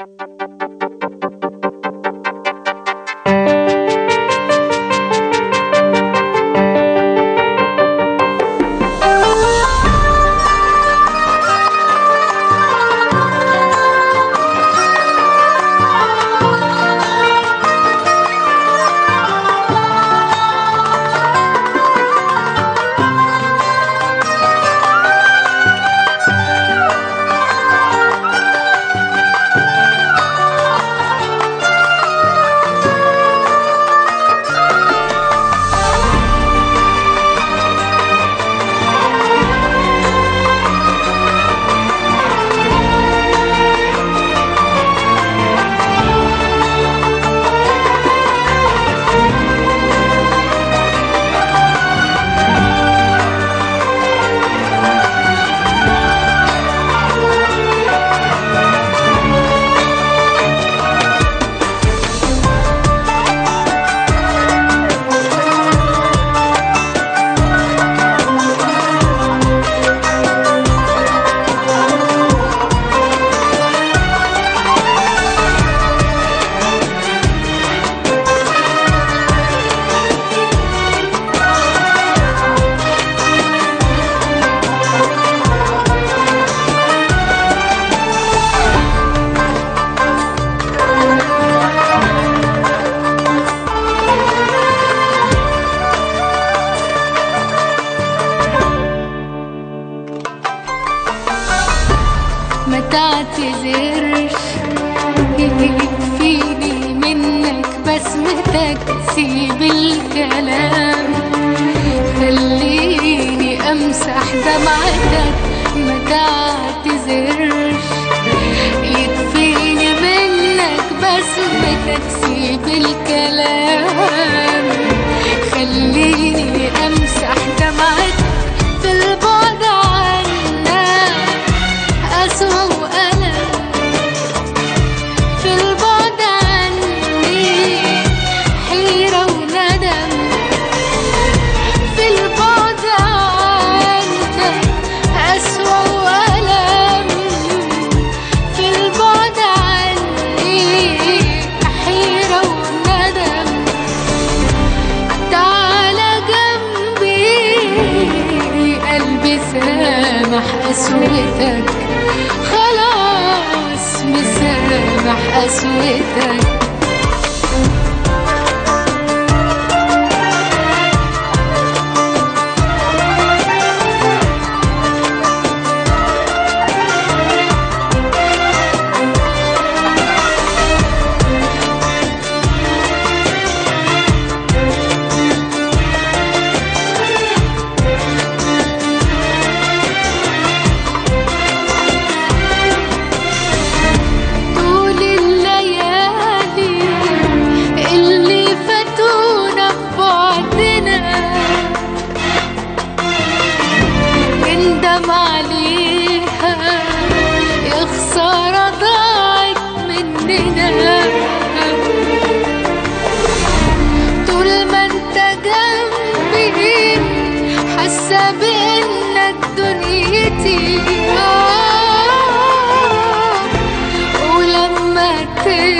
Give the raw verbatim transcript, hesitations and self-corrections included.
ما تعتذرش، يكفيني منك بسمتك، سيب الكلام خليني امسح دمعتك. ما تعتذرش، يكفيني منك بسمتك، سيب الكلام خليني امسح دمعتك. في البعد عنك أسوأ وألم، في البعد عني حيرة وندم، في البعد عنك أسوأ وألم، في البعد عني حيرة وندم. تعالى جنبي قلبي سامح قسوتك، خلاص مسامح قسوتك. عليها يا خسارة ضاعت مننا، طول ما انت جنبي حاسة بانك دنيتي. ولما